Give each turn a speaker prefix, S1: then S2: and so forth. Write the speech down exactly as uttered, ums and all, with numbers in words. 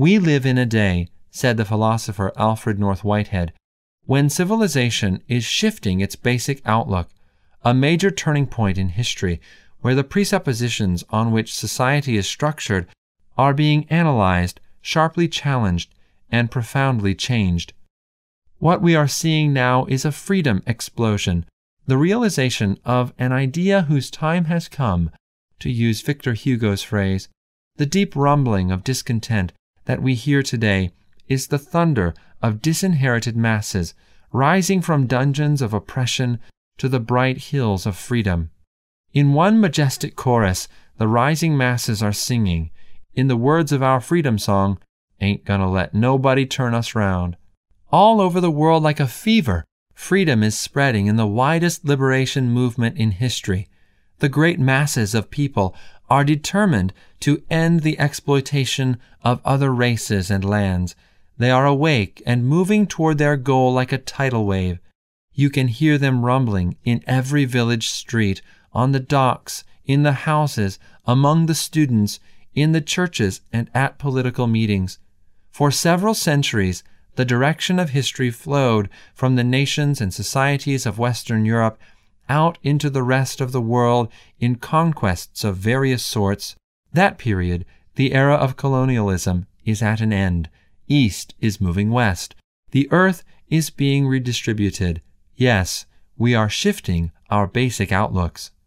S1: We live in a day, said the philosopher Alfred North Whitehead, when civilization is shifting its basic outlook, a major turning point in history where the presuppositions on which society is structured are being analyzed, sharply challenged, and profoundly changed. What we are seeing now is a freedom explosion, the realization of an idea whose time has come, to use Victor Hugo's phrase. The deep rumbling of discontent that we hear today is the thunder of disinherited masses rising from dungeons of oppression to the bright hills of freedom. In one majestic chorus, the rising masses are singing, in the words of our freedom song, "Ain't gonna let nobody turn us round." All over the world like a fever, freedom is spreading in the widest liberation movement in history. The great masses of people are determined to end the exploitation of other races and lands. They are awake and moving toward their goal like a tidal wave. You can hear them rumbling in every village street, on the docks, in the houses, among the students, in the churches, and at political meetings. For several centuries, the direction of history flowed from the nations and societies of Western Europe out into the rest of the world in conquests of various sorts. That period, the era of colonialism, is at an end. East is moving west. The earth is being redistributed. Yes, we are shifting our basic outlooks.